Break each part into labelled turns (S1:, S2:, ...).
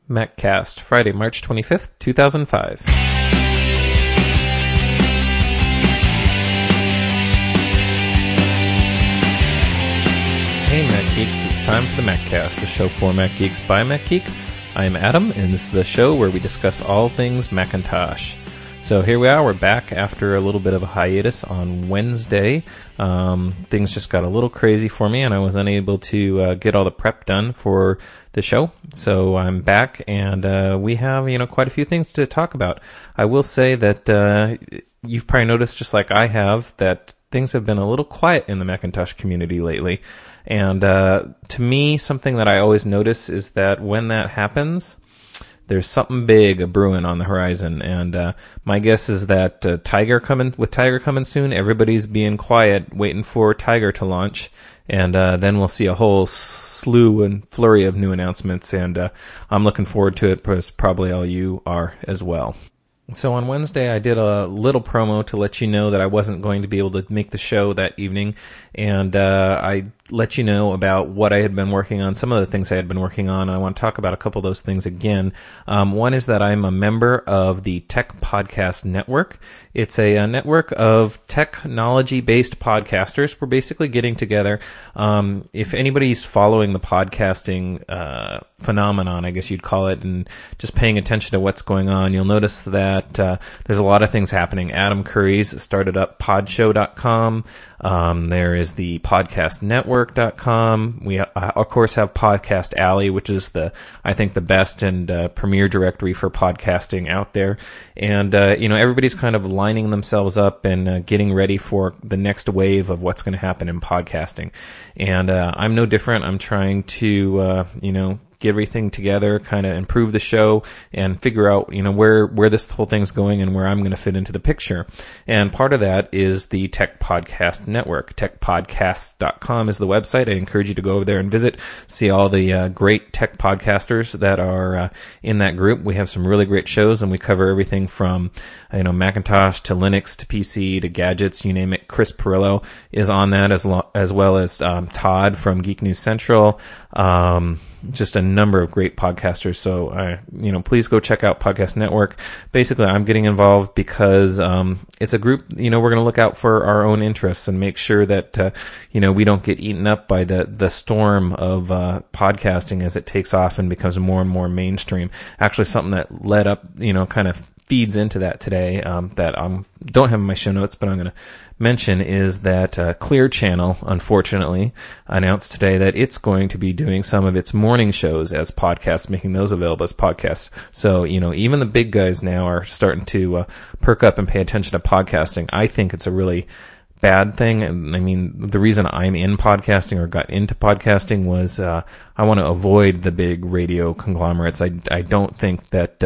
S1: MacCast, Friday, March 25th, 2005. Hey Mac Geeks, it's time for the MacCast, a show for Mac Geeks by Mac Geek. I'm Adam, and this is a show where we discuss all things Macintosh. So here we are, we're back after a little bit of a hiatus on Wednesday. Things just got a little crazy for me, and I was unable to get all the prep done for the show. So I'm back, and we have, quite a few things to talk about. I will say that you've probably noticed, just like I have, that things have been a little quiet in the Macintosh community lately. And to me, something that I always notice is that when that happens, there's something big brewing on the horizon, and my guess is that Tiger coming soon, everybody's being quiet, waiting for Tiger to launch, and then we'll see a whole slew and flurry of new announcements, and I'm looking forward to it, because probably all you are as well. So on Wednesday, I did a little promo to let you know that I wasn't going to be able to make the show that evening, and I let you know about what I had been working on, some of the things I had been working on, and I want to talk about a couple of those things again. One is that I'm a member of the Tech Podcast Network. It's a network of technology-based podcasters. We're basically getting together. If anybody's following the podcasting phenomenon, I guess you'd call it, and just paying attention to what's going on, you'll notice that there's a lot of things happening. Adam Curry's started up podshow.com. There is the podcastnetwork.com. We, of course, have Podcast Alley, which is I think the best and premier directory for podcasting out there. And, everybody's kind of lining themselves up and getting ready for the next wave of what's going to happen in podcasting. And I'm no different. I'm trying to, get everything together, kind of improve the show, and figure out, where this whole thing's going and where I'm going to fit into the picture. And part of that is the Tech Podcast Network. TechPodcasts.com is the website. I encourage you to go over there and visit, see all the great tech podcasters that are in that group. We have some really great shows, and we cover everything from, Macintosh to Linux to PC to gadgets, you name it. Chris Pirillo is on that, as well as Todd from Geek News Central. Just a number of great podcasters. So, please go check out Podcast Network. Basically, I'm getting involved because it's a group, we're going to look out for our own interests and make sure that, we don't get eaten up by the storm of podcasting as it takes off and becomes more and more mainstream. Actually, something that led up, kind of feeds into that today that I don't have in my show notes, but I'm going to mention is that Clear Channel, unfortunately, announced today that it's going to be doing some of its morning shows as podcasts, making those available as podcasts. So, even the big guys now are starting to perk up and pay attention to podcasting. I think it's a really bad thing. And I mean, the reason I'm in podcasting or got into podcasting was I want to avoid the big radio conglomerates. I don't think that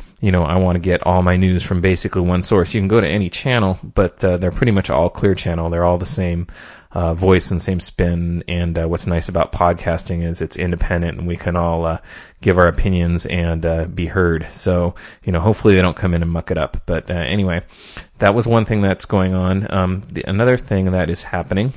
S1: I want to get all my news from basically one source. You can go to any channel, but they're pretty much all Clear Channel. They're all the same voice and same spin. And what's nice about podcasting is it's independent, and we can all give our opinions and be heard. So, hopefully they don't come in and muck it up. But anyway, that was one thing that's going on. Another thing that is happening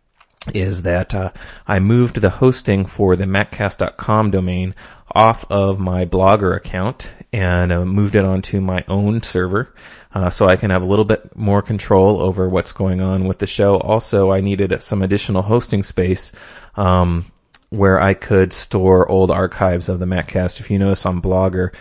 S1: is that I moved the hosting for the MacCast.com domain off of my Blogger account and moved it onto my own server so I can have a little bit more control over what's going on with the show. Also, I needed some additional hosting space where I could store old archives of the MacCast. If you notice on Blogger,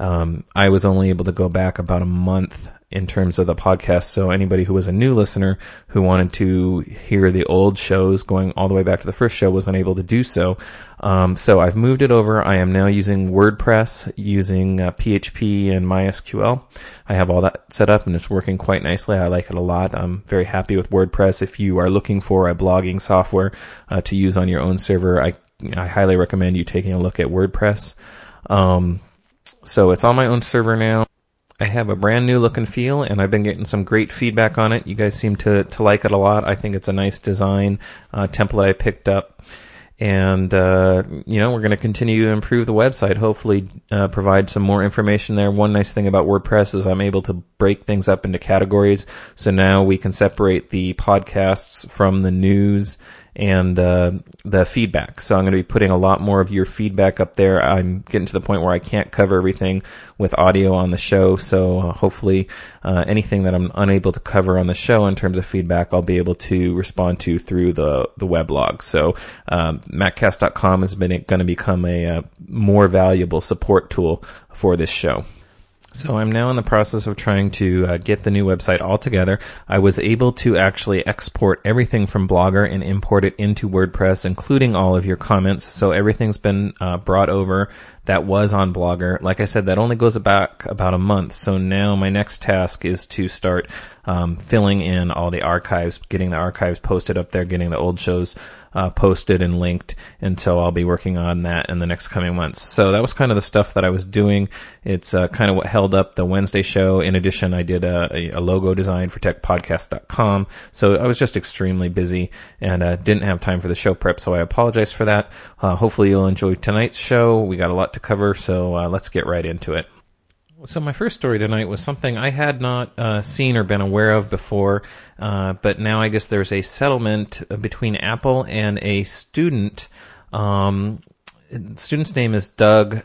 S1: I was only able to go back about a month in terms of the podcast. So anybody who was a new listener who wanted to hear the old shows going all the way back to the first show was unable to do so. So I've moved it over. I am now using WordPress, using PHP and MySQL. I have all that set up, and it's working quite nicely. I like it a lot. I'm very happy with WordPress. If you are looking for a blogging software to use on your own server, I highly recommend you taking a look at WordPress. So it's on my own server now. I have a brand new look and feel, and I've been getting some great feedback on it. You guys seem to like it a lot. I think it's a nice design template I picked up. And, we're going to continue to improve the website, hopefully provide some more information there. One nice thing about WordPress is I'm able to break things up into categories. So now we can separate the podcasts from the news and the feedback. So I'm going to be putting a lot more of your feedback up there. I'm getting to the point where I can't cover everything with audio on the show, so hopefully anything that I'm unable to cover on the show in terms of feedback, I'll be able to respond to through the weblog. So Maccast.com is going to become a more valuable support tool for this show. So I'm now in the process of trying to get the new website all together. I was able to actually export everything from Blogger and import it into WordPress, including all of your comments. So everything's been brought over that was on Blogger. Like I said, that only goes back about a month. So now my next task is to start filling in all the archives, getting the archives posted up there, getting the old shows posted and linked. And so I'll be working on that in the next coming months. So that was kind of the stuff that I was doing. It's kind of what held up the Wednesday show. In addition, I did a logo design for techpodcast.com. So I was just extremely busy and didn't have time for the show prep. So I apologize for that. Hopefully you'll enjoy tonight's show. We got a lot to cover, so let's get right into it. So my first story tonight was something I had not seen or been aware of before, but now I guess there's a settlement between Apple and a student. The student's name is Doug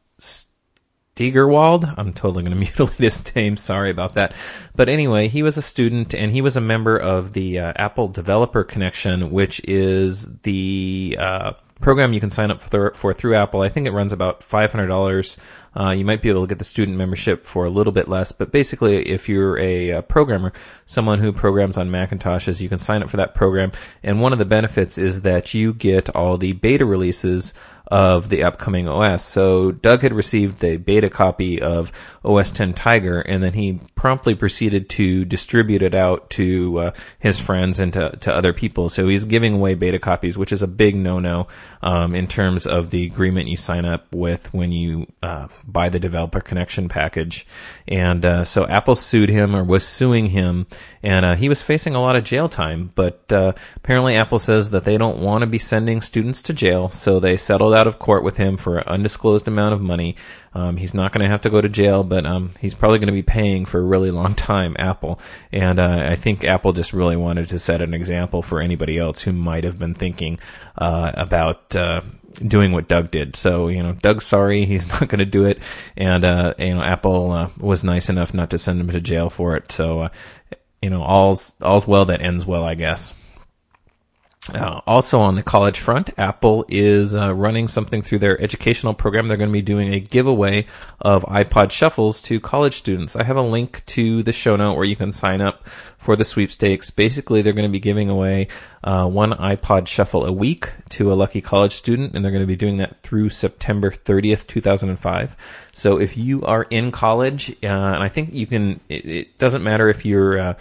S1: Steigerwald. I'm totally going to mutilate his name. Sorry about that. But anyway, he was a student, and he was a member of the Apple Developer Connection, which is the program you can sign up for through Apple. I think it runs about $500. You might be able to get the student membership for a little bit less, but basically if you're a programmer, someone who programs on Macintoshes, you can sign up for that program. And one of the benefits is that you get all the beta releases of the upcoming OS. So Doug had received a beta copy of OS X Tiger, and then he promptly proceeded to distribute it out to his friends and to other people. So he's giving away beta copies, which is a big no-no in terms of the agreement you sign up with when you buy the Developer Connection package. And so Apple sued him, or was suing him, and he was facing a lot of jail time. But apparently Apple says that they don't want to be sending students to jail, so they settled out of court with him for an undisclosed amount of money. He's not going to have to go to jail, but he's probably going to be paying for a really long time, Apple. And I think Apple just really wanted to set an example for anybody else who might have been thinking about doing what Doug did. So, Doug's sorry, he's not going to do it. And, Apple was nice enough not to send him to jail for it. So, all's well that ends well, I guess. Also on the college front, Apple is running something through their educational program. They're going to be doing a giveaway of iPod Shuffles to college students. I have a link to the show note where you can sign up for the sweepstakes. Basically, they're going to be giving away one iPod Shuffle a week to a lucky college student, and they're going to be doing that through September 30th, 2005. So if you are in college, and I think you can, it doesn't matter if you're,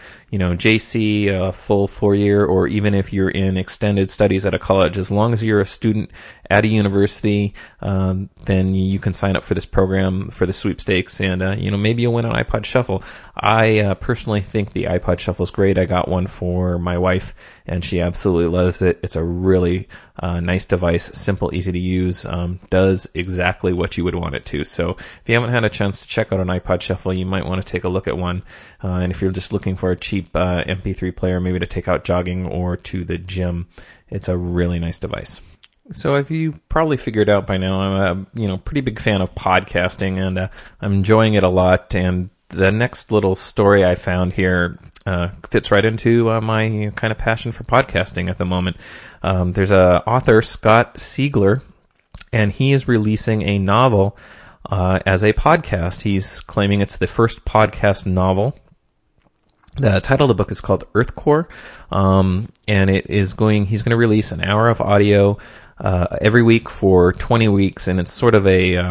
S1: JC, full 4-year, or even if you're in extended studies at a college, as long as you're a student at a university, then you can sign up for this program for the sweepstakes, and maybe you'll win an iPod Shuffle. I personally think the iPod Shuffle is great. I got one for my wife, and she absolutely loves it. It's a really nice device, simple, easy to use, does exactly what you would want it to. So if you haven't had a chance to check out an iPod Shuffle, you might want to take a look at one. And if you're just looking for a cheap MP3 player, maybe to take out jogging or to the gym, it's a really nice device. So if you probably figured out by now, I'm a pretty big fan of podcasting, and I'm enjoying it a lot. And the next little story I found here fits right into my kind of passion for podcasting at the moment. There's a author, Scott Siegler, and he is releasing a novel as a podcast. He's claiming it's the first podcast novel. The title of the book is called Earthcore, and he's going to release an hour of audio every week for 20 weeks, and it's sort of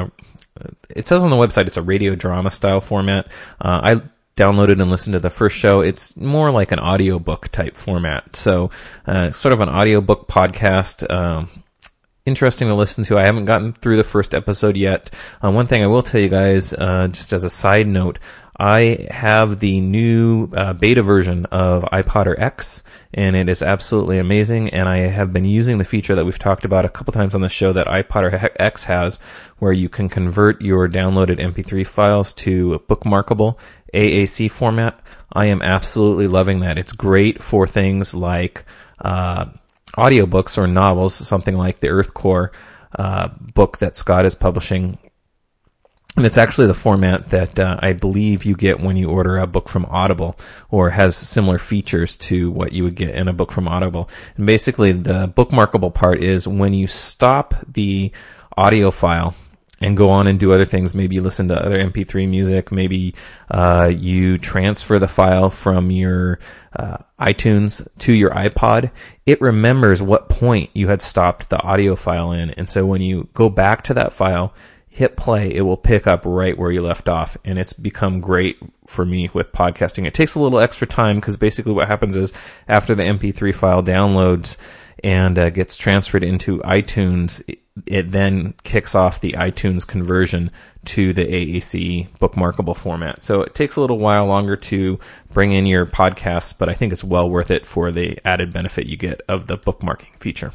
S1: it says on the website it's a radio drama style format. I downloaded and listened to the first show. It's more like an audiobook type format. So sort of an audiobook podcast. Interesting to listen to. I haven't gotten through the first episode yet. One thing I will tell you guys, just as a side note, I have the new beta version of iPodder X, and it is absolutely amazing, and I have been using the feature that we've talked about a couple times on the show that iPodder X has, where you can convert your downloaded MP3 files to a bookmarkable AAC format. I am absolutely loving that. It's great for things like audiobooks or novels, something like the Earth Core book that Scott is publishing. And it's actually the format that I believe you get when you order a book from Audible, or has similar features to what you would get in a book from Audible. And basically, the bookmarkable part is when you stop the audio file and go on and do other things. Maybe you listen to other MP3 music. Maybe you transfer the file from your iTunes to your iPod. It remembers what point you had stopped the audio file in. And so when you go back to that file, hit play, it will pick up right where you left off. And it's become great for me with podcasting. It takes a little extra time because basically what happens is after the MP3 file downloads and gets transferred into iTunes, it then kicks off the iTunes conversion to the AAC bookmarkable format. So it takes a little while longer to bring in your podcasts, but I think it's well worth it for the added benefit you get of the bookmarking feature.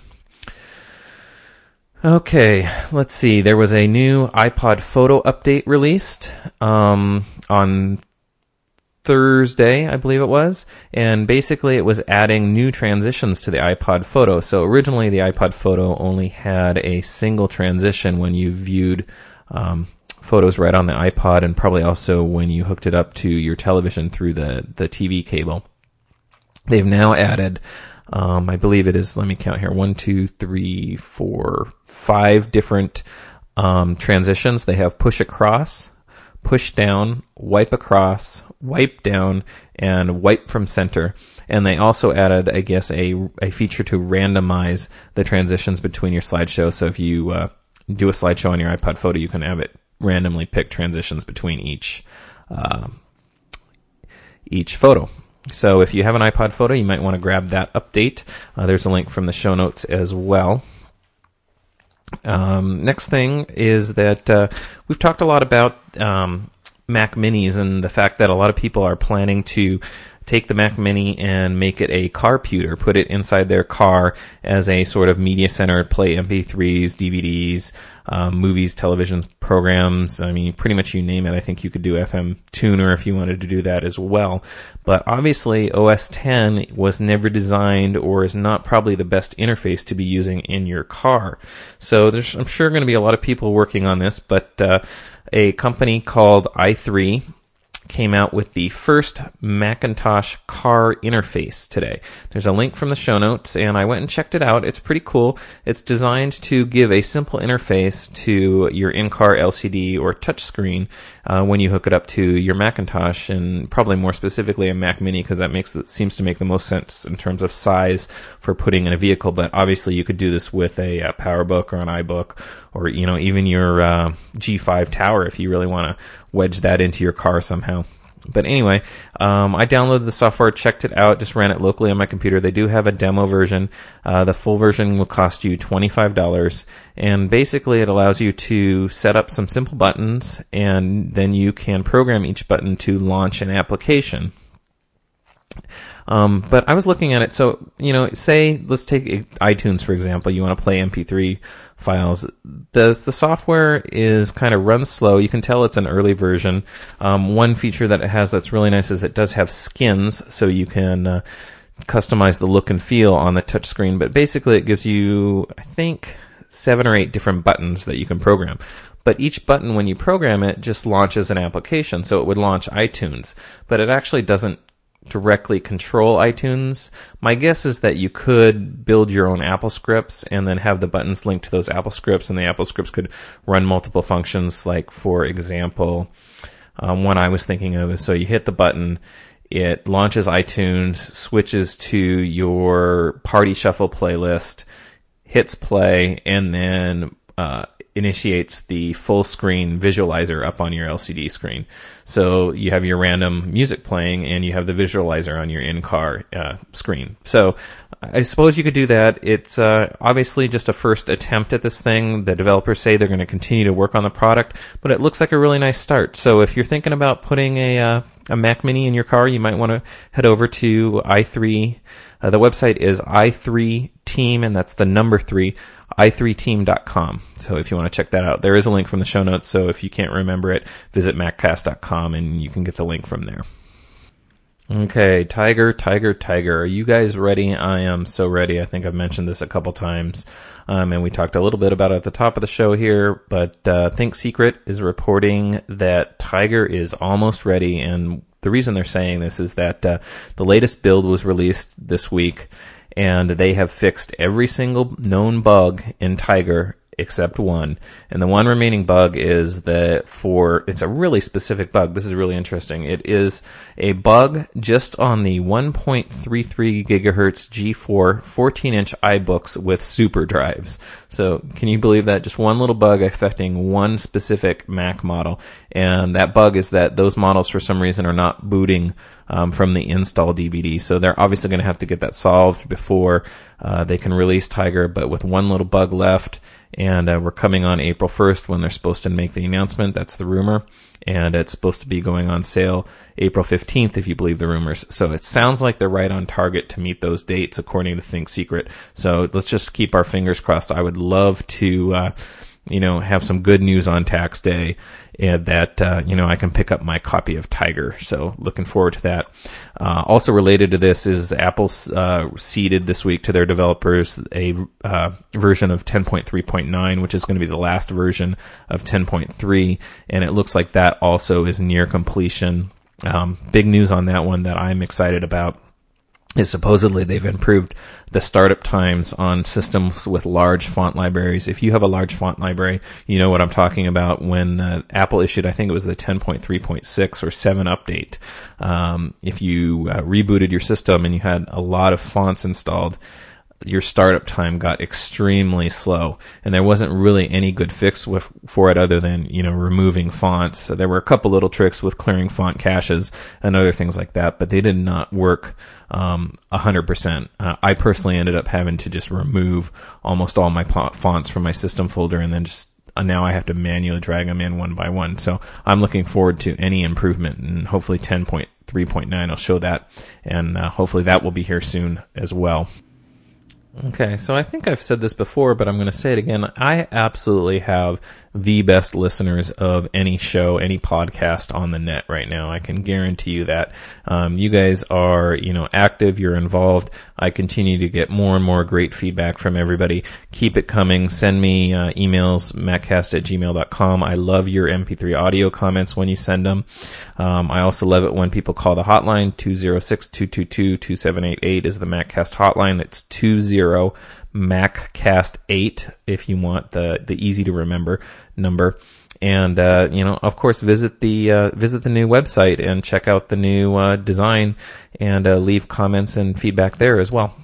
S1: Okay, let's see. There was a new iPod Photo update released on Thursday, I believe it was, and basically it was adding new transitions to the iPod Photo. So originally the iPod Photo only had a single transition when you viewed photos right on the iPod, and probably also when you hooked it up to your television through the TV cable. They've now added, I believe it is, let me count here, 1, 2, 3, 4, 5 different transitions. They have push across, push down, wipe across, wipe down, and wipe from center. And they also added, I guess, a feature to randomize the transitions between your slideshow. So if you do a slideshow on your iPod Photo, you can have it randomly pick transitions between each photo. So if you have an iPod Photo, you might want to grab that update. There's a link from the show notes as well. Next thing is that we've talked a lot about Mac Minis and the fact that a lot of people are planning to take the Mac Mini and make it a carputer, put it inside their car as a sort of media center, play MP3s, DVDs, movies, television programs. I mean, pretty much you name it. I think you could do FM tuner if you wanted to do that as well. But obviously OS X was never designed, or is not probably the best interface to be using in your car. So there's, I'm sure, going to be a lot of people working on this, but a company called i3 came out with the first Macintosh car interface today. There's a link from the show notes, and I went and checked it out. It's pretty cool. It's designed to give a simple interface to your in-car LCD or touchscreen when you hook it up to your Macintosh, and probably more specifically a Mac Mini, because that seems to make the most sense in terms of size for putting in a vehicle. But obviously you could do this with a PowerBook or an iBook, or even your G5 Tower if you really want to wedge that into your car somehow. But anyway, I downloaded the software, checked it out, just ran it locally on my computer. They do have a demo version. The full version will cost you $25, and basically it allows you to set up some simple buttons, and then you can program each button to launch an application. But I was looking at it, so, say, let's take iTunes, for example. You want to play MP3 files. The software is kind of runs slow. You can tell it's an early version. One feature that it has that's really nice is it does have skins, so you can customize the look and feel on the touchscreen. But basically it gives you, I think, 7 or 8 different buttons that you can program. But each button, when you program it, just launches an application. So it would launch iTunes, but it actually doesn't directly control iTunes. My guess is that you could build your own Apple scripts and then have the buttons linked to those Apple scripts, and the Apple scripts could run multiple functions. Like, for example, one I was thinking of is, so you hit the button, it launches iTunes, switches to your Party Shuffle playlist, hits play, and then initiates the full screen visualizer up on your LCD screen. So you have your random music playing, and you have the visualizer on your in-car screen. So I suppose you could do that. It's obviously just a first attempt at this thing. The developers say they're going to continue to work on the product, but it looks like a really nice start. So if you're thinking about putting a Mac Mini in your car, you might want to head over to i3. The website is i3team, and that's the number 3, i3team.com. So if you want to check that out, there is a link from the show notes. So if you can't remember it, visit maccast.com and you can get the link from there. Okay, Tiger. Are you guys ready? I am so ready. I think I've mentioned this a couple times, and we talked a little bit about it at the top of the show here, but Think Secret is reporting that Tiger is almost ready, and the reason they're saying this is that the latest build was released this week, and they have fixed every single known bug in Tiger except one. And the one remaining bug is it's a really specific bug. This is really interesting. It is a bug just on the 1.33 gigahertz G4 14-inch iBooks with super drives. So can you believe that? Just one little bug affecting one specific Mac model. And that bug is that those models for some reason are not booting from the install DVD. So they're obviously going to have to get that solved before they can release Tiger, but with one little bug left, and we're coming on April 1st when they're supposed to make the announcement. That's the rumor. And it's supposed to be going on sale April 15th, if you believe the rumors. So it sounds like they're right on target to meet those dates, according to Think Secret. So let's just keep our fingers crossed. I would love to have some good news on tax day, and that I can pick up my copy of Tiger. So looking forward to that. Also related to this is Apple seeded this week to their developers a version of 10.3.9, which is going to be the last version of 10.3, and it looks like that also is near completion. Big news on that one that I'm excited about is supposedly they've improved the startup times on systems with large font libraries. If you have a large font library, you know what I'm talking about. When Apple issued, I think it was the 10.3.6 or 7 update, if you rebooted your system and you had a lot of fonts installed, your startup time got extremely slow, and there wasn't really any good fix for it other than removing fonts. So there were a couple little tricks with clearing font caches and other things like that, but they did not work 100%. I personally ended up having to just remove almost all my fonts from my system folder, and then now I have to manually drag them in one by one. So I'm looking forward to any improvement, and hopefully 10.3.9 will show that, and hopefully that will be here soon as well. Okay, so I think I've said this before, but I'm going to say it again. I absolutely have the best listeners of any show, any podcast on the net right now. I can guarantee you that. You guys are, active, you're involved. I continue to get more and more great feedback from everybody. Keep it coming. Send me emails, maccast@gmail.com. I love your MP3 audio comments when you send them. I also love it when people call the hotline. 206-222-2788 is the MacCast hotline. It's 20 MacCast 8 if you want the easy to remember number. And of course, visit the new website and check out the new design, and leave comments and feedback there as well.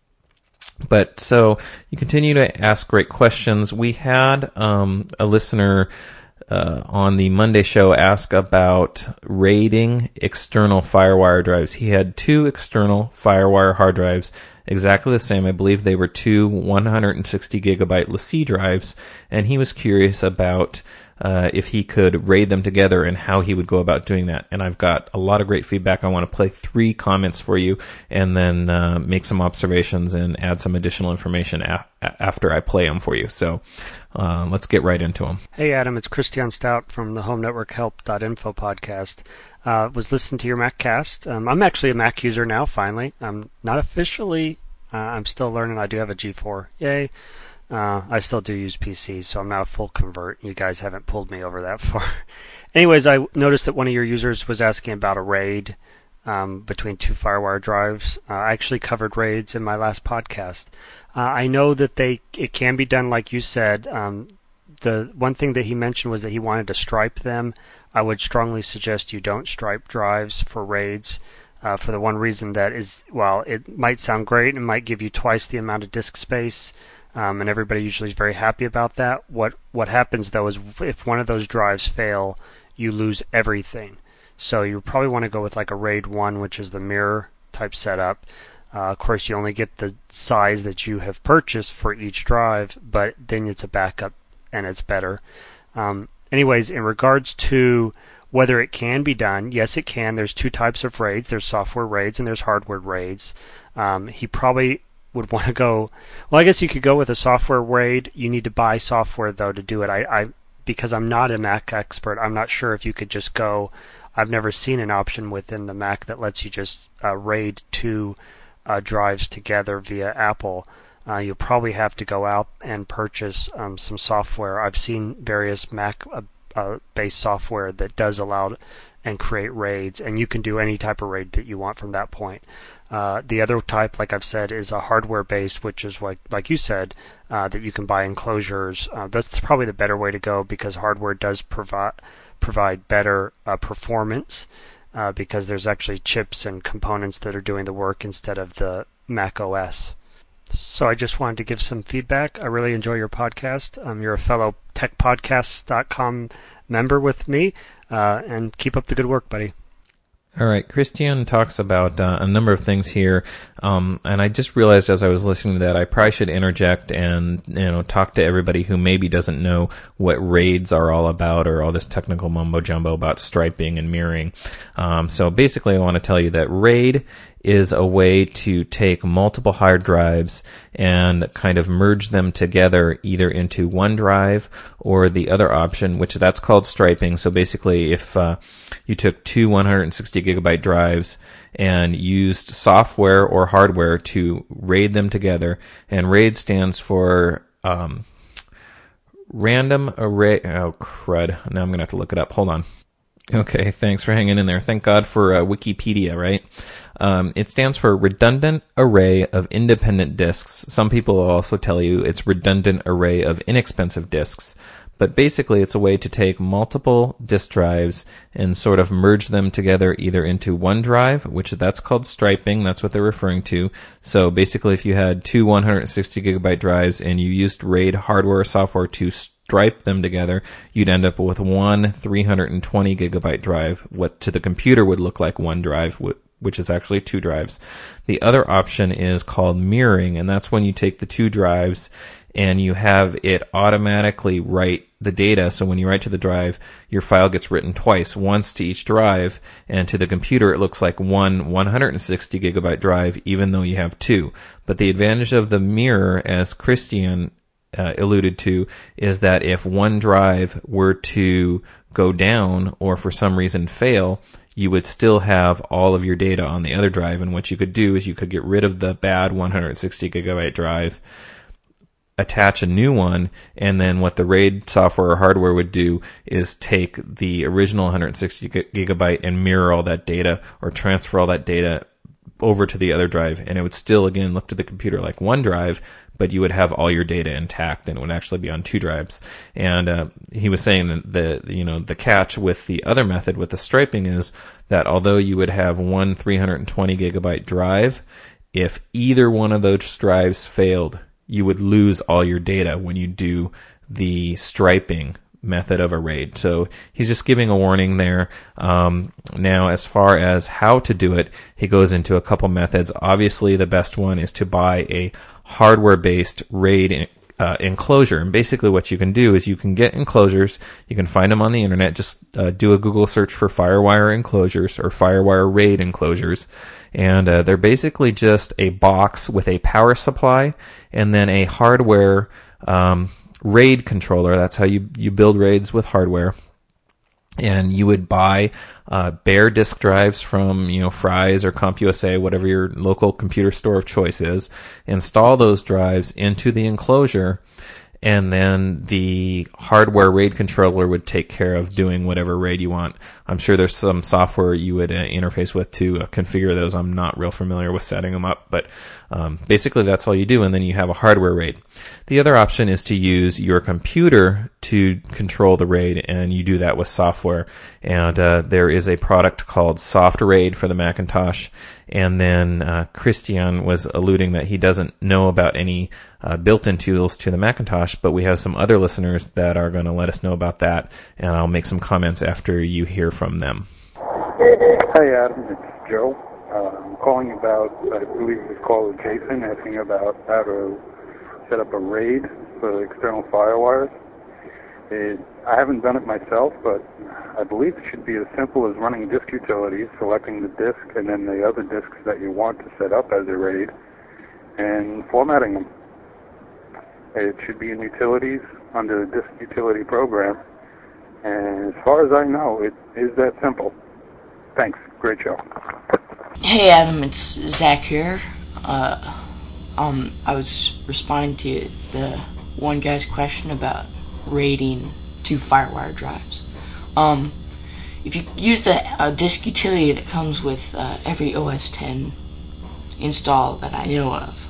S1: But so you continue to ask great questions. We had a listener on the Monday show ask about RAIDing external FireWire drives. He had 2 external FireWire hard drives, exactly the same. I believe they were 2 160 gigabyte LaCie drives, and he was curious about if he could RAID them together and how he would go about doing that. And I've got a lot of great feedback. I want to play 3 comments for you, and then make some observations and add some additional information after I play them for you. So let's get right into them.
S2: Hey Adam, it's Christian Stout from the Home Network Help.info podcast. Was listening to your MacCast. I'm actually a Mac user now, finally. I'm not officially. I'm still learning. I do have a G4. Yay. I still do use PCs, so I'm not a full convert. You guys haven't pulled me over that far. Anyways, I noticed that one of your users was asking about a RAID between 2 FireWire drives. I actually covered RAIDs in my last podcast. I know that it can be done like you said. The one thing that he mentioned was that he wanted to stripe them. I would strongly suggest you don't stripe drives for RAIDs. For the one reason that is, while it might sound great and might give you twice the amount of disk space, and everybody usually is very happy about that. What happens though is if one of those drives fail, you lose everything. So you probably want to go with like a RAID 1, which is the mirror type setup. Of course, you only get the size that you have purchased for each drive, but then it's a backup and it's better. Anyways, in regards to whether it can be done, yes, it can. There's 2 types of RAIDs. There's software RAIDs and there's hardware RAIDs. He probably would want to go. Well, I guess you could go with a software RAID. You need to buy software though to do it. because I'm not a Mac expert, I'm not sure if you could just go. I've never seen an option within the Mac that lets you just RAID two drives together via Apple. You'll probably have to go out and purchase some software. I've seen various Mac-based software that does allow and create RAIDs, and you can do any type of RAID that you want from that point. The other type, like I've said, is a hardware-based, which is like you said, that you can buy enclosures. That's probably the better way to go because hardware does provide better performance because there's actually chips and components that are doing the work instead of the Mac OS. So I just wanted to give some feedback. I really enjoy your podcast. You're a fellow techpodcasts.com member with me, and keep up the good work, buddy.
S1: All right, Christian talks about a number of things here, and I just realized as I was listening to that, I probably should interject and talk to everybody who maybe doesn't know what RAIDs are all about or all this technical mumbo jumbo about striping and mirroring. So basically, I want to tell you that RAID is a way to take multiple hard drives and kind of merge them together either into one drive or the other option, which that's called striping. So basically, if you took two 160 gigabyte drives and used software or hardware to RAID them together, and RAID stands for random array. Oh, crud. Now I'm going to have to look it up. Hold on. Okay, thanks for hanging in there. Thank God for Wikipedia, right? It stands for Redundant Array of Independent Disks. Some people will also tell you it's Redundant Array of Inexpensive Disks. But basically, it's a way to take multiple disk drives and sort of merge them together either into one drive, which that's called striping. That's what they're referring to. So basically, if you had two 160 gigabyte drives and you used RAID hardware or software to stripe them together, you'd end up with one 320 gigabyte drive. What to the computer would look like one drive, which is actually two drives. The other option is called mirroring, and that's when you take the two drives and you have it automatically write the data. So when you write to the drive, your file gets written twice, once to each drive, and to the computer it looks like one 160 gigabyte drive, even though you have two. But the advantage of the mirror, as Christian alluded to, is that if one drive were to go down or for some reason fail, you would still have all of your data on the other drive. And what you could do is you could get rid of the bad 160 gigabyte drive, attach a new one, and then what the RAID software or hardware would do is take the original 160 gigabyte and mirror all that data or transfer all that data over to the other drive, and it would still, again, look to the computer like one drive, but you would have all your data intact, and it would actually be on two drives. And he was saying that the catch with the other method, with the striping, is that although you would have one 320 gigabyte drive, if either one of those drives failed, you would lose all your data when you do the striping method of a RAID. So he's just giving a warning there. Now, as far as how to do it, he goes into a couple methods. Obviously, the best one is to buy a hardware-based RAID enclosure. And basically what you can do is you can get enclosures. You can find them on the internet. Just do a Google search for FireWire enclosures or FireWire RAID enclosures. And they're basically just a box with a power supply and then a hardware RAID controller. That's how you build RAIDs with hardware. And you would buy bare disk drives from Fry's or CompUSA, whatever your local computer store of choice is. Install those drives into the enclosure, and then the hardware RAID controller would take care of doing whatever RAID you want. I'm sure there's some software you would interface with to configure those. I'm not real familiar with setting them up, but basically that's all you do, and then you have a hardware RAID. The other option is to use your computer to control the RAID, and you do that with software. And there is a product called SoftRAID for the Macintosh. And then Christian was alluding that he doesn't know about any built-in tools to the Macintosh, but we have some other listeners that are going to let us know about that, and I'll make some comments after you hear from them.
S3: Hey, Adam, it's Joe. I'm calling about, I believe this call is Jason, asking about how to set up a RAID for external FireWires. I haven't done it myself, but I believe it should be as simple as running disk utilities, selecting the disk and then the other disks that you want to set up as a RAID, and formatting them. It should be in utilities under the disk utility program, And as far as I know, it is that simple. Thanks. Great show.
S4: Hey Adam, it's Zach here. I was responding to the one guy's question about raiding 2 FireWire drives. If you use a disk utility that comes with every OS X install that I know of,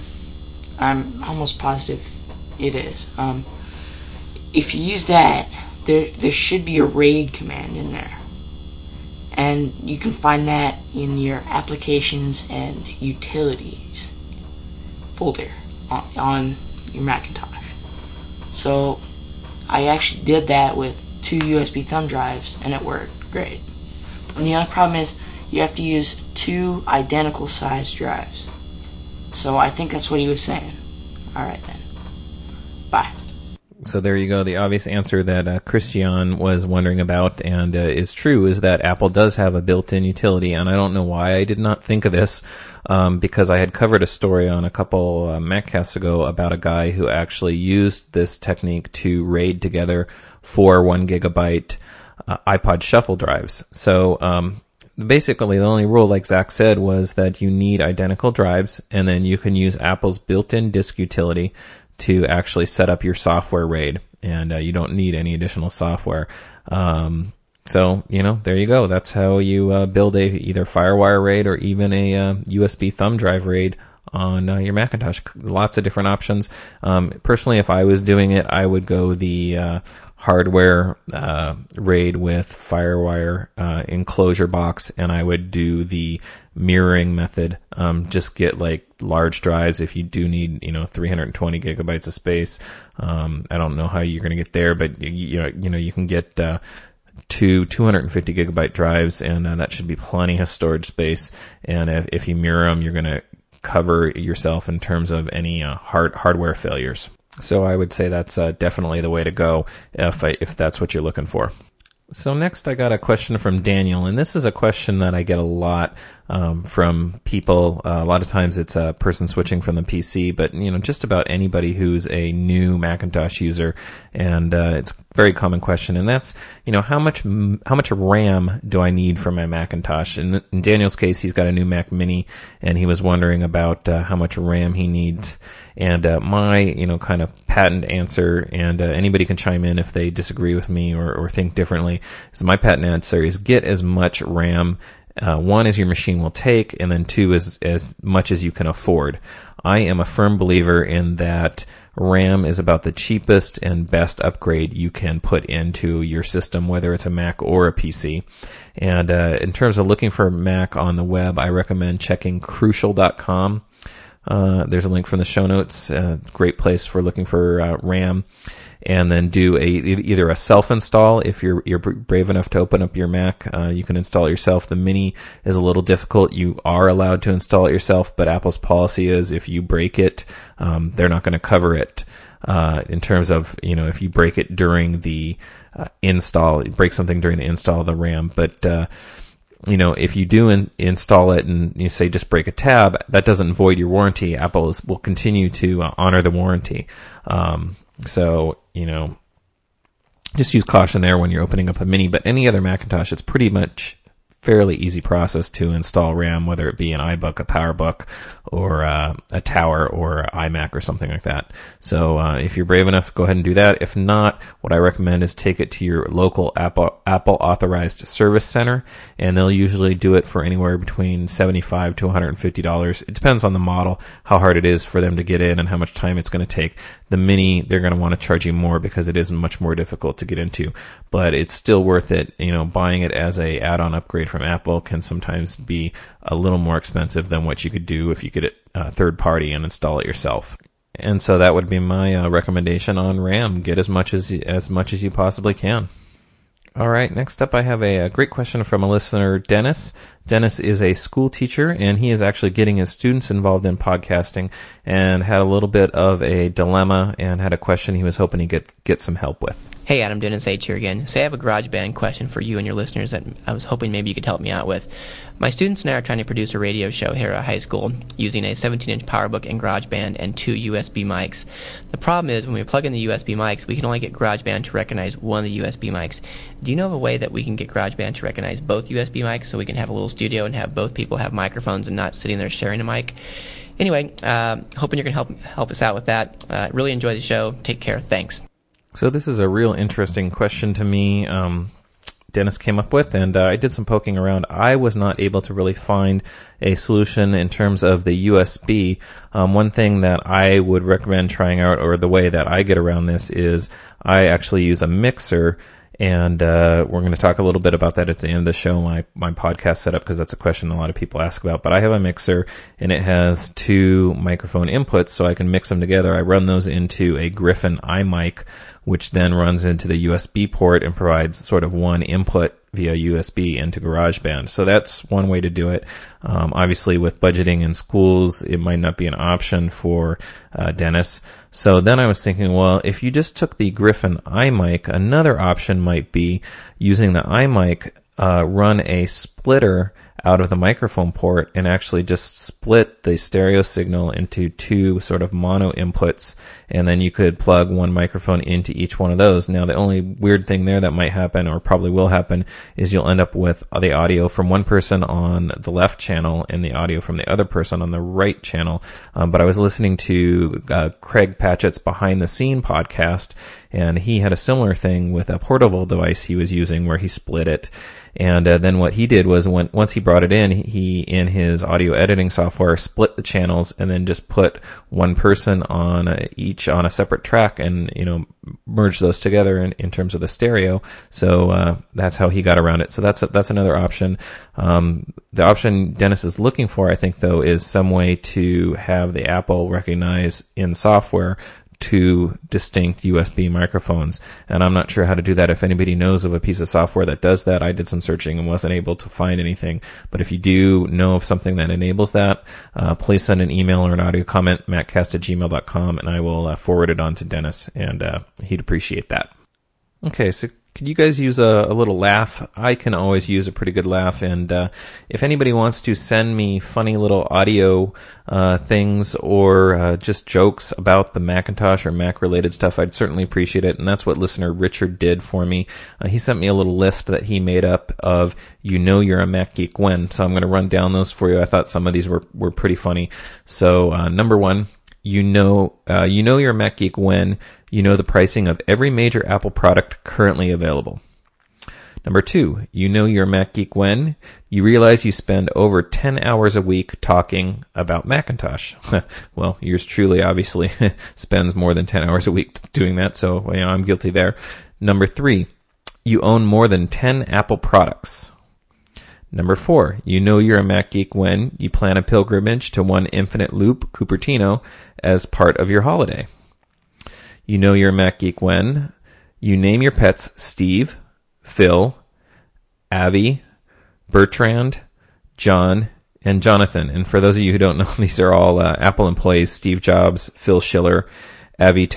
S4: I'm almost positive it is. If you use that, there should be a raid command in there. And you can find that in your applications and utilities folder on your Macintosh. So I actually did that with 2 USB thumb drives and it worked great. And the only problem is you have to use 2 identical sized drives. So I think that's what he was saying. Alright then. Bye.
S1: So there you go. The obvious answer that Christian was wondering about and is true is that Apple does have a built-in utility, and I don't know why I did not think of this, because I had covered a story on a couple Maccasts ago about a guy who actually used this technique to RAID together 4 1 gigabyte iPod Shuffle drives. So basically the only rule, like Zach said, was that you need identical drives, and then you can use Apple's built-in disk utility to actually set up your software RAID, and you don't need any additional software. So, there you go. That's how you build a either FireWire RAID or even a USB thumb drive RAID on your Macintosh. Lots of different options. Personally, if I was doing it, I would go the hardware RAID with FireWire enclosure box, and I would do the mirroring method. Just get like large drives if you do need 320 gigabytes of space. I don't know how you're going to get there, but you can get 2 250 gigabyte drives, and that should be plenty of storage space. And if you mirror them, you're going to cover yourself in terms of any hardware failures. So I would say that's definitely the way to go if that's what you're looking for. So next I got a question from Daniel, and this is a question that I get a lot from people. A lot of times it's a person switching from the PC, but just about anybody who's a new Macintosh user, and it's a very common question, and that's how much RAM do I need for my Macintosh? In Daniel's case, he's got a new Mac Mini, and he was wondering about how much RAM he needs. And my kind of patent answer, and anybody can chime in if they disagree with me or think differently. So my patent answer is get as much RAM, 1 as your machine will take, and then 2 as much as you can afford. I am a firm believer in that RAM is about the cheapest and best upgrade you can put into your system, whether it's a Mac or a PC. And in terms of looking for a Mac on the web, I recommend checking Crucial.com. There's a link from the show notes. Great place for looking for RAM. And then do either a self-install if you're brave enough to open up your Mac. You can install it yourself. The Mini is a little difficult. You are allowed to install it yourself, but Apple's policy is if you break it, they're not going to cover it. In terms of if you break it during the install, break something during the install of the RAM, but if you do install it and you say just break a tab, that doesn't void your warranty. Apple will continue to honor the warranty. So just use caution there when you're opening up a Mini. But any other Macintosh, it's pretty much fairly easy process to install RAM, whether it be an iBook, a PowerBook, or a Tower, or iMac, or something like that. So if you're brave enough, go ahead and do that. If not, what I recommend is take it to your local Apple authorized service center, and they'll usually do it for anywhere between $75 to $150. It depends on the model, how hard it is for them to get in, and how much time it's going to take. The Mini, they're going to want to charge you more because it is much more difficult to get into, but it's still worth it. Buying it as a add-on upgrade from Apple can sometimes be a little more expensive than what you could do if you get it third party and install it yourself. And so that would be my recommendation on RAM. Get as much as you possibly can. All right, next up I have a great question from a listener, Dennis. Dennis is a school teacher, and he is actually getting his students involved in podcasting, and had a little bit of a dilemma and had a question he was hoping to get some help with.
S5: Hey Adam, Dennis H. here again. Say I have a GarageBand question for you and your listeners that I was hoping maybe you could help me out with. My students and I are trying to produce a radio show here at high school using a 17-inch PowerBook and GarageBand and 2 USB mics. The problem is when we plug in the USB mics, we can only get GarageBand to recognize one of the USB mics. Do you know of a way that we can get GarageBand to recognize both USB mics so we can have a little studio and have both people have microphones and not sitting there sharing a mic? Anyway, hoping you can help us out with that. Really enjoy the show. Take care. Thanks.
S1: So this is a real interesting question to me. Dennis came up with, and I did some poking around. I was not able to really find a solution in terms of the USB. One thing that I would recommend trying out, or the way that I get around this, is I actually use a mixer, and we're going to talk a little bit about that at the end of the show, my podcast setup, because that's a question a lot of people ask about. But I have a mixer, and it has 2 microphone inputs, so I can mix them together. I run those into a Griffin iMic, which then runs into the USB port and provides sort of one input via USB into GarageBand. So that's one way to do it. Obviously, with budgeting in schools, it might not be an option for Dennis. So then I was thinking, well, if you just took the Griffin iMic, another option might be using the iMic, run a splitter out of the microphone port and actually just split the stereo signal into 2 sort of mono inputs, and then you could plug one microphone into each one of those. Now, the only weird thing there that might happen, or probably will happen, is you'll end up with the audio from one person on the left channel and the audio from the other person on the right channel. But I was listening to Craig Patchett's Behind the Scene podcast, and he had a similar thing with a portable device he was using where he split it. And then what he did was once he brought it in, he in his audio editing software split the channels and then just put one person on each on a separate track and merge those together in terms of the stereo. So that's how he got around it. So that's another option. The option Dennis is looking for, I think, though, is some way to have the Apple recognize in software 2 distinct USB microphones, and I'm not sure how to do that. If anybody knows of a piece of software that does that, I did some searching and wasn't able to find anything. But if you do know of something that enables that, please send an email or an audio comment, mattcast@gmail.com, and I will forward it on to Dennis, and he'd appreciate that. Okay, so could you guys use a little laugh? I can always use a pretty good laugh, and if anybody wants to send me funny little audio things or just jokes about the Macintosh or Mac-related stuff, I'd certainly appreciate it, and that's what listener Richard did for me. He sent me a little list that he made up of you're a Mac geek when, so I'm going to run down those for you. I thought some of these were pretty funny. So number 1, you're a Mac geek when you know the pricing of every major Apple product currently available. Number 2, you're a Mac geek when you realize you spend over 10 hours a week talking about Macintosh. Well, yours truly obviously spends more than 10 hours a week doing that, so I'm guilty there. Number 3, you own more than 10 Apple products. Number 4, you're a Mac geek when you plan a pilgrimage to one Infinite Loop Cupertino as part of your holiday. You're a Mac geek when you name your pets Steve, Phil, Avi, Bertrand, John, and Jonathan. And for those of you who don't know, these are all Apple employees: Steve Jobs, Phil Schiller, Avi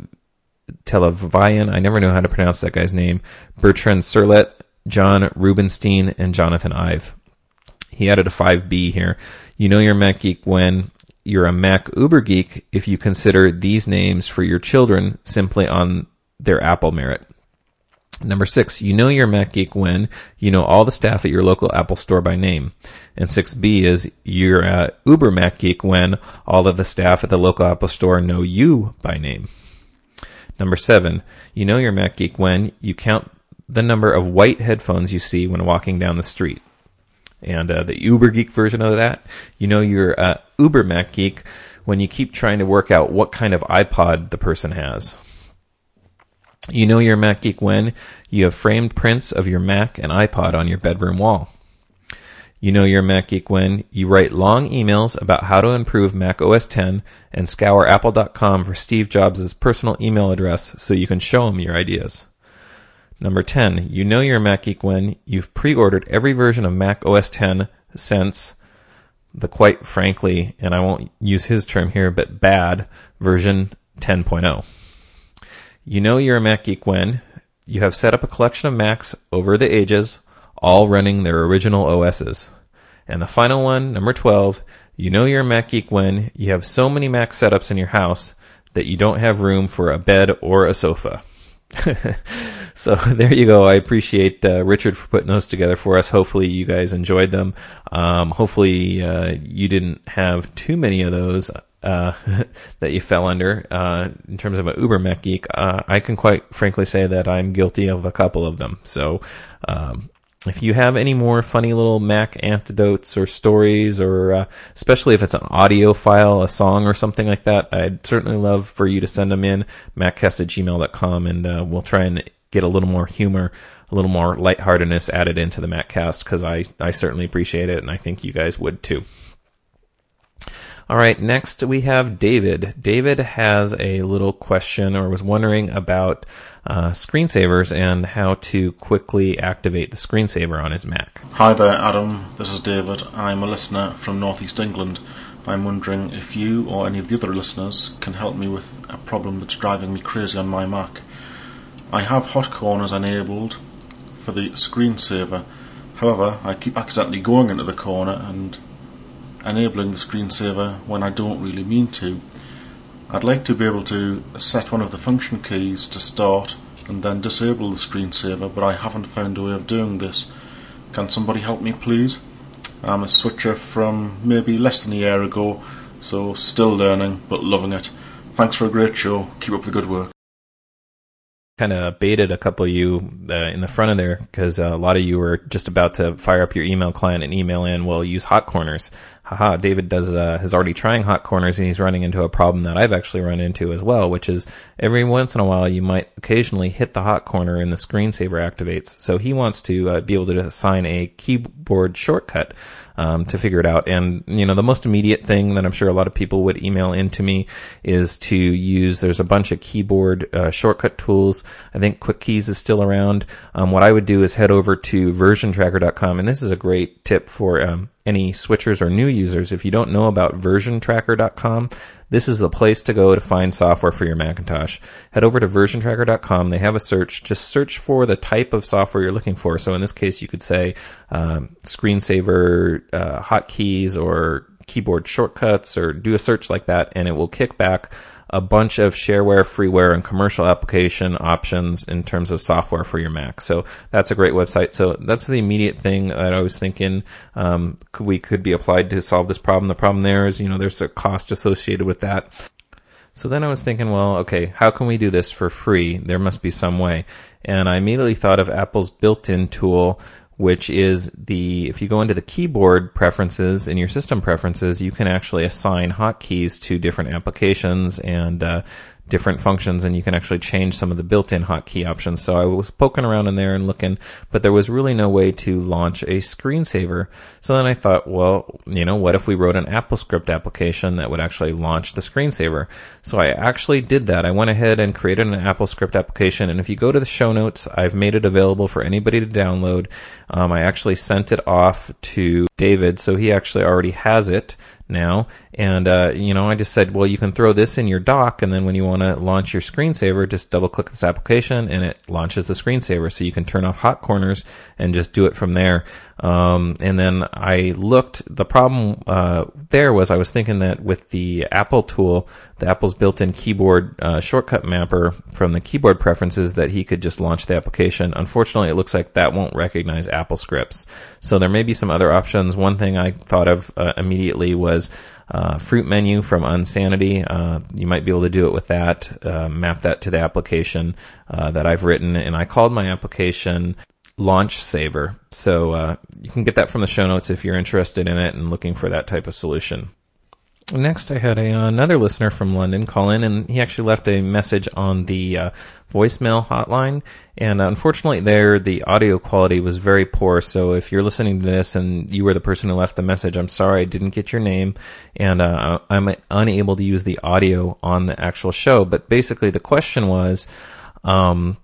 S1: Televian, I never know how to pronounce that guy's name, Bertrand Surlet, John Rubenstein, and Jonathan Ive. He added a 5B here. You're a Mac geek when you're a Mac Uber geek if you consider these names for your children simply on their Apple merit. Number 6, you're a Mac geek when you know all the staff at your local Apple store by name. And 6B is you're a Uber Mac geek when all of the staff at the local Apple store know you by name. Number 7, you're a Mac geek when you count the number of white headphones you see when walking down the street. And the Uber geek version of that, you're a Uber Mac geek when you keep trying to work out what kind of iPod the person has. You're a Mac geek when you have framed prints of your Mac and iPod on your bedroom wall. You're a Mac geek when you write long emails about how to improve Mac OS X and scour apple.com for Steve Jobs' personal email address so you can show him your ideas. Number 10, you're a Mac geek when you've pre-ordered every version of Mac OS X since the, quite frankly, and I won't use his term here, but bad version 10.0. You know you're a Mac geek when you have set up a collection of Macs over the ages, all running their original OSs. And the final one, number 12, you know you're a Mac geek when you have so many Mac setups in your house that you don't have room for a bed or a sofa. So there you go. I appreciate Richard for putting those together for us. Hopefully you guys enjoyed them. Hopefully you didn't have too many of those that you fell under in terms of an Uber Mac geek. I can quite frankly say that I'm guilty of a couple of them. So if you have any more funny little Mac anecdotes or stories, or especially if it's an audio file, a song or something like that, I'd certainly love for you to send them in, maccast@gmail.com, and we'll try and get a little more humor, a little more lightheartedness added into the MacCast, because I certainly appreciate it, and I think you guys would too. All right, next we have David. David has a little question, or was wondering about screensavers and how to quickly activate the screensaver on his Mac.
S6: Hi there, Adam. This is David. I'm a listener from Northeast England. I'm wondering if you or any of the other listeners can help me with a problem that's driving me crazy on my Mac. I have hot corners enabled for the screensaver. However, I keep accidentally going into the corner and enabling the screensaver when I don't really mean to. I'd like to be able to set one of the function keys to start and then disable the screensaver, but I haven't found a way of doing this. Can somebody help me, please? I'm a switcher from maybe less than a year ago, so still learning but loving it. Thanks for a great show. Keep up the good work.
S1: Kind of baited a couple of you in the front of there, because a lot of you were just about to fire up your email client and email in, well, use hot corners. Haha, David has already trying hot corners, and he's running into a problem that I've actually run into as well, which is every once in a while you might occasionally hit the hot corner and the screensaver activates. So he wants to be able to assign a keyboard shortcut to figure it out. And, you know, the most immediate thing that I'm sure a lot of people would email into me is to use, there's a bunch of keyboard shortcut tools. I think Quick Keys is still around. What I would do is head over to versiontracker.com, and this is a great tip for any switchers or new users. If you don't know about versiontracker.com, this is the place to go to find software for your Macintosh. Head over to versiontracker.com. They have a search. Just search for the type of software you're looking for. So in this case, you could say screensaver, hotkeys, or keyboard shortcuts, or do a search like that, and it will kick back a bunch of shareware, freeware, and commercial application options in terms of software for your Mac. So that's a great website. So that's the immediate thing that I was thinking could be applied to solve this problem. The problem there is, you know, there's a cost associated with that. So then I was thinking, well, okay, how can we do this for free? There must be some way. And I immediately thought of Apple's built-in tool, which is if you go into the keyboard preferences in your system preferences, you can actually assign hotkeys to different applications and different functions, and you can actually change some of the built-in hotkey options. So I was poking around in there and looking, but there was really no way to launch a screensaver. So then I thought, well, you know, what if we wrote an AppleScript application that would actually launch the screensaver? So I actually did that. I went ahead and created an AppleScript application, and if you go to the show notes, I've made it available for anybody to download. I actually sent it off to David, so he actually already has it now. And, you know, I just said, well, you can throw this in your dock, and then when you want to launch your screensaver, just double click this application and it launches the screensaver. So you can turn off hot corners and just do it from there. And then I looked, the problem there was I was thinking that with the Apple tool, the Apple's built-in keyboard shortcut mapper from the keyboard preferences, that he could just launch the application. Unfortunately, it looks like that won't recognize Apple scripts. So there may be some other options. One thing I thought of immediately was Fruit Menu from Unsanity. You might be able to do it with that, map that to the application that I've written, and I called my application Launch Saver. So you can get that from the show notes if you're interested in it and looking for that type of solution. Next, I had another listener from London call in, and he actually left a message on the voicemail hotline. And unfortunately, the audio quality was very poor. So if you're listening to this and you were the person who left the message, I'm sorry I didn't get your name, and I'm unable to use the audio on the actual show. But basically, the question was,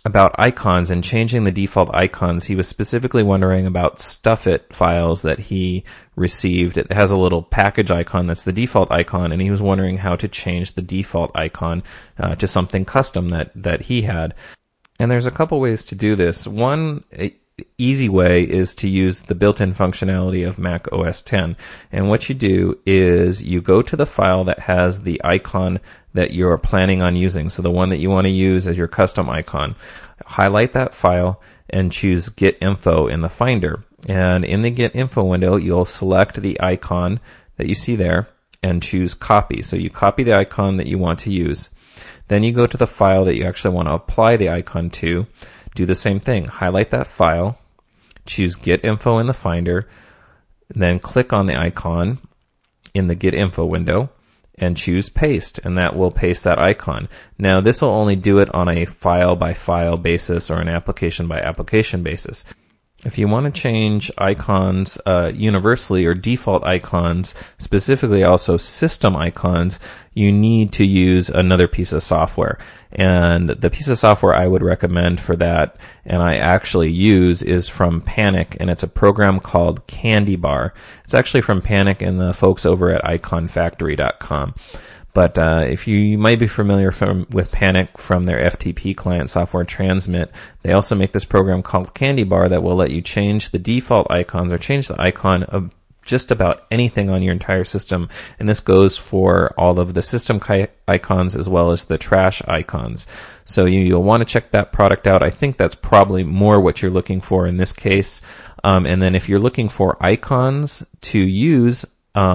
S1: about icons and changing the default icons. He was specifically wondering about Stuffit files that he received. It has a little package icon that's the default icon, and he was wondering how to change the default icon to something custom that he had. And there's a couple ways to do this. One easy way is to use the built-in functionality of Mac OS X. And what you do is you go to the file that has the icon that you're planning on using. So the one that you want to use as your custom icon. Highlight that file and choose Get Info in the Finder. And in the Get Info window, you'll select the icon that you see there and choose Copy. So you copy the icon that you want to use. Then you go to the file that you actually want to apply the icon to. Do the same thing. Highlight that file, choose Get Info in the Finder, then click on the icon in the Get Info window and choose Paste, and that will paste that icon. Now, this will only do it on a file-by-file basis or an application-by-application basis. If you want to change icons universally or default icons, specifically also system icons, you need to use another piece of software. And the piece of software I would recommend for that, and I actually use, is from Panic, and it's a program called Candy Bar. It's actually from Panic and the folks over at iconfactory.com. But if you might be familiar with Panic from their FTP client software Transmit, they also make this program called Candy Bar that will let you change the default icons or change the icon of just about anything on your entire system. And this goes for all of the system icons as well as the trash icons. So you'll want to check that product out. I think that's probably more what you're looking for in this case. And then if you're looking for icons to use,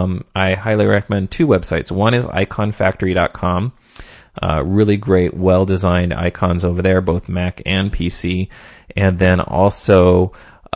S1: I highly recommend two websites. One is iconfactory.com. Really great, well-designed icons over there, both Mac and PC. And then also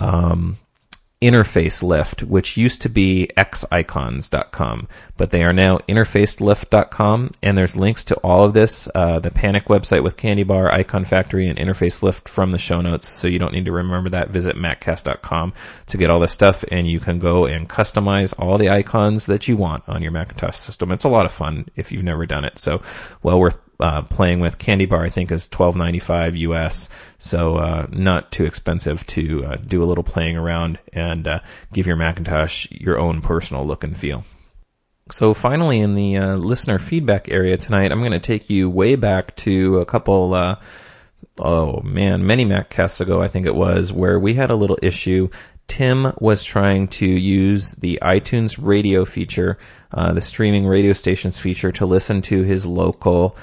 S1: InterfaceLift, which used to be xicons.com, but they are now interfacelift.com, and there's links to all of this, the Panic website with Candy Bar, Icon Factory, and InterfaceLift from the show notes, so you don't need to remember that. Visit maccast.com to get all this stuff, and you can go and customize all the icons that you want on your Macintosh system. It's a lot of fun if you've never done it, so well worth playing with. Candy Bar, I think, is $12.95 US, so not too expensive to do a little playing around and give your Macintosh your own personal look and feel. So finally, in the listener feedback area tonight, I'm going to take you way back to a couple, many Maccasts ago, I think it was, where we had a little issue. Tim was trying to use the iTunes radio feature, the streaming radio stations feature, to listen to his local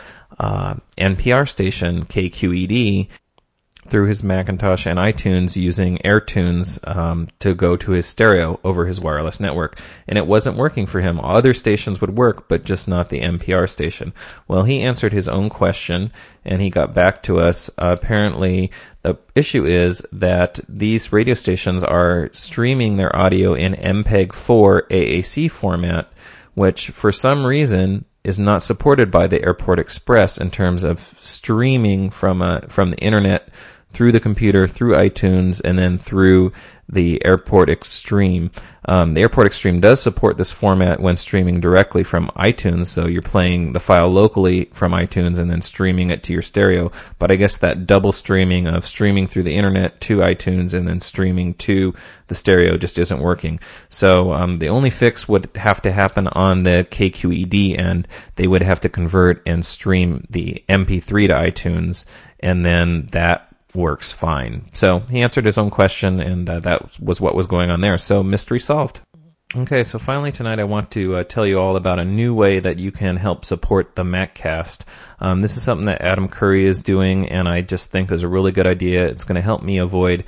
S1: NPR station, KQED, through his Macintosh and iTunes using AirTunes to go to his stereo over his wireless network. And it wasn't working for him. Other stations would work, but just not the NPR station. Well, he answered his own question, and he got back to us. Apparently, the issue is that these radio stations are streaming their audio in MPEG-4 AAC format, which for some reason is not supported by the Airport Express in terms of streaming from the internet through the computer, through iTunes, and then through the Airport Extreme. The Airport Extreme does support this format when streaming directly from iTunes, so you're playing the file locally from iTunes and then streaming it to your stereo. But I guess that double streaming of streaming through the internet to iTunes and then streaming to the stereo just isn't working. So the only fix would have to happen on the KQED end. They would have to convert and stream the MP3 to iTunes, and then that works fine. So he answered his own question, and that was what was going on there. So mystery solved. Okay, so finally tonight I want to tell you all about a new way that you can help support the MacCast. This is something that Adam Curry is doing, and I just think is a really good idea. It's going to help me avoid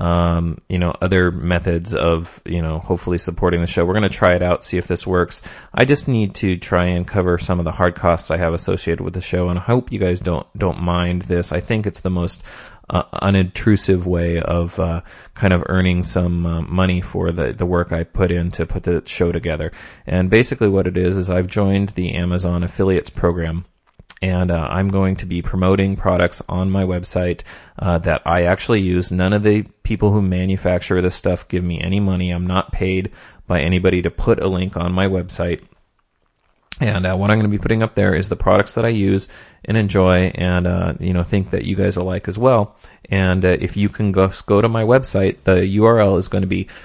S1: other methods of, hopefully supporting the show. We're going to try it out, see if this works. I just need to try and cover some of the hard costs I have associated with the show, and I hope you guys don't mind this. I think it's the most unintrusive way of kind of earning some money for the work I put in to put the show together. And basically what it is I've joined the Amazon affiliates program, and I'm going to be promoting products on my website that I actually use. None of the people who manufacture this stuff give me any money. I'm not paid by anybody to put a link on my website. And what I'm going to be putting up there is the products that I use and enjoy, and think that you guys will like as well. And if you can go to my website, the URL is going to be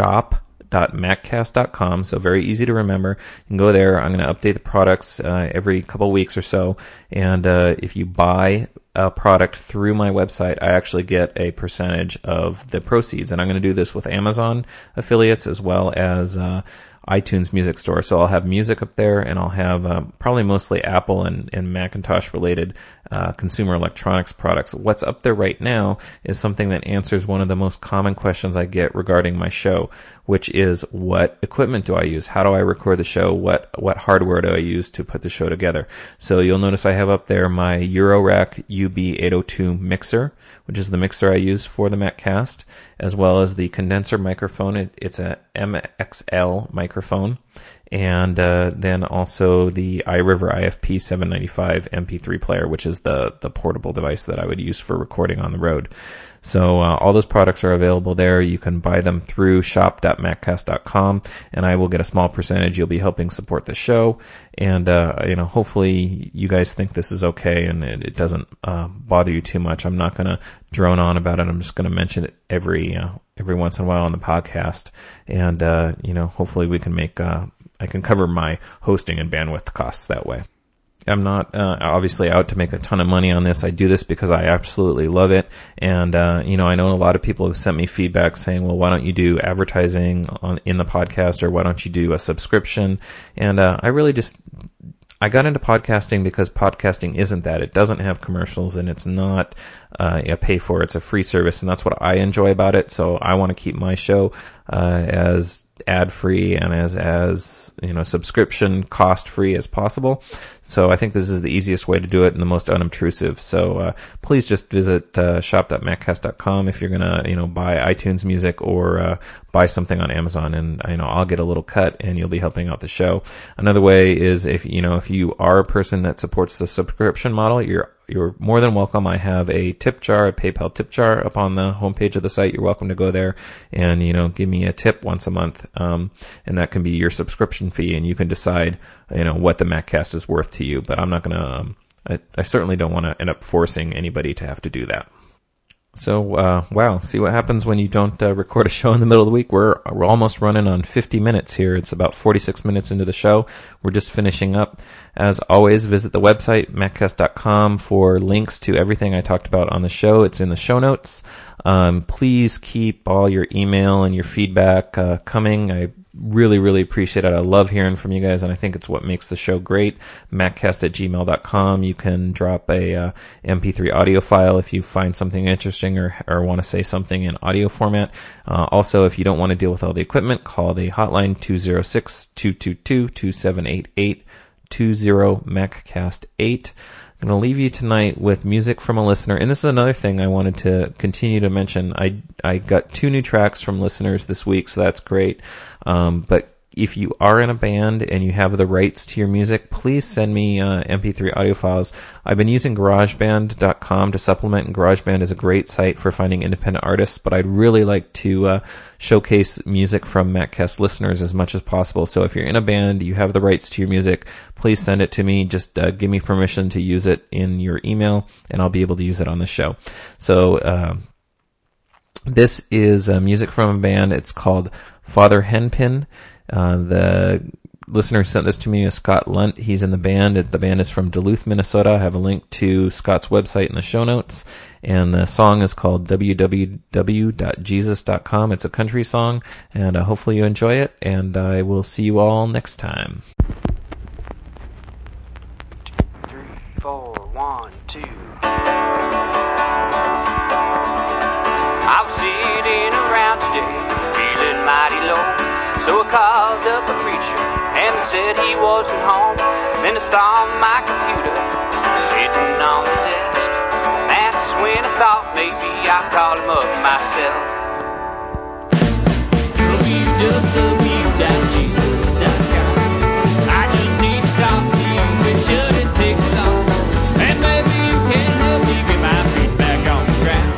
S1: shop.maccast.com. So very easy to remember. You can go there. I'm going to update the products every couple weeks or so. And if you buy a product through my website, I actually get a percentage of the proceeds. And I'm going to do this with Amazon affiliates as well as iTunes Music Store. So I'll have music up there, and I'll have probably mostly Apple and Macintosh related consumer electronics products. What's up there right now is something that answers one of the most common questions I get regarding my show, which is, what equipment do I use? How do I record the show? What hardware do I use to put the show together? So you'll notice I have up there my Eurorack UB802 mixer, which is the mixer I use for the MacCast, as well as the condenser microphone. It's a MXL microphone. And then also the iRiver IFP 795 MP3 player, which is the portable device that I would use for recording on the road. So all those products are available there. You can buy them through shop.maccast.com, and I will get a small percentage. You'll be helping support the show, and hopefully you guys think this is okay and it doesn't bother you too much. I'm not going to drone on about it. I'm just going to mention it every once in a while on the podcast, and hopefully we can make I can cover my hosting and bandwidth costs that way. I'm not obviously out to make a ton of money on this. I do this because I absolutely love it. And, I know a lot of people have sent me feedback saying, well, why don't you do advertising in the podcast, or why don't you do a subscription? And I got into podcasting because podcasting isn't that. It doesn't have commercials, and it's not a pay for. It's a free service, and that's what I enjoy about it. So I want to keep my show as ad-free and as subscription cost-free as possible. So I think this is the easiest way to do it and the most unobtrusive. So please just visit shop.maccast.com if you're gonna buy iTunes Music or buy something on Amazon, and I'll get a little cut, and you'll be helping out the show. Another way is if you are a person that supports the subscription model, you're more than welcome. I have a tip jar, a PayPal tip jar up on the homepage of the site. You're welcome to go there and, give me a tip once a month. And that can be your subscription fee, and you can decide, what the MacCast is worth to you. But I'm not going to, I certainly don't want to end up forcing anybody to have to do that. So, wow, see what happens when you don't record a show in the middle of the week. We're almost running on 50 minutes here. It's about 46 minutes into the show. We're just finishing up. As always, visit the website, maccast.com, for links to everything I talked about on the show. It's in the show notes. Please keep all your email and your feedback coming. I really, really appreciate it. I love hearing from you guys, and I think it's what makes the show great. maccast@gmail.com. You can drop a MP3 audio file if you find something interesting or want to say something in audio format. Also, if you don't want to deal with all the equipment, call the hotline 206-222-2788, 20-MacCast8. I'm going to leave you tonight with music from a listener. And this is another thing I wanted to continue to mention. I got 2 new tracks from listeners this week, so that's great. But if you are in a band and you have the rights to your music, please send me MP3 audio files. I've been using GarageBand.com to supplement, and GarageBand is a great site for finding independent artists, but I'd really like to showcase music from MacCast listeners as much as possible. So if you're in a band, you have the rights to your music, please send it to me. Just give me permission to use it in your email, and I'll be able to use it on the show. So this is music from a band. It's called Father Henpin. The listener who sent this to me is Scott Lunt. He's in the band. The band is from Duluth, Minnesota. I have a link to Scott's website in the show notes. And the song is called www.jesus.com. It's a country song, and hopefully you enjoy it. And I will see you all next time.
S2: 3, 4, 1, 2. I was sitting around today, feeling mighty low. So I called up a preacher and said he wasn't home. Then I saw my computer sitting on the desk. That's when I thought maybe I'd call him up myself. www.jesus.com. I just need to talk to you, it shouldn't take long. And maybe you can help me get my feet back on the ground.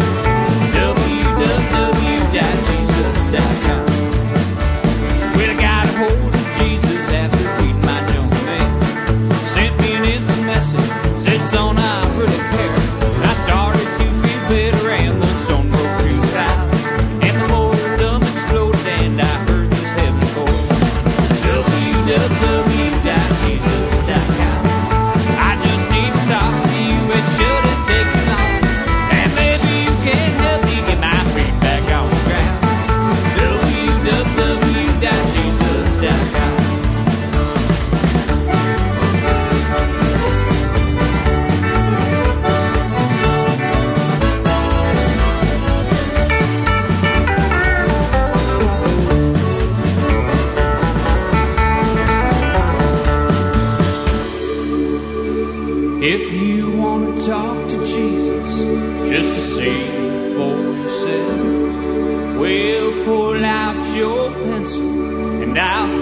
S2: www.jesus.com. Well, I got a hold of Jesus after reading my junk mail.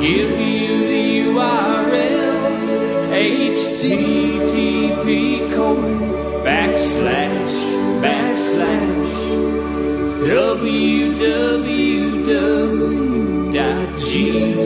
S7: give you the URL, http://www.jesus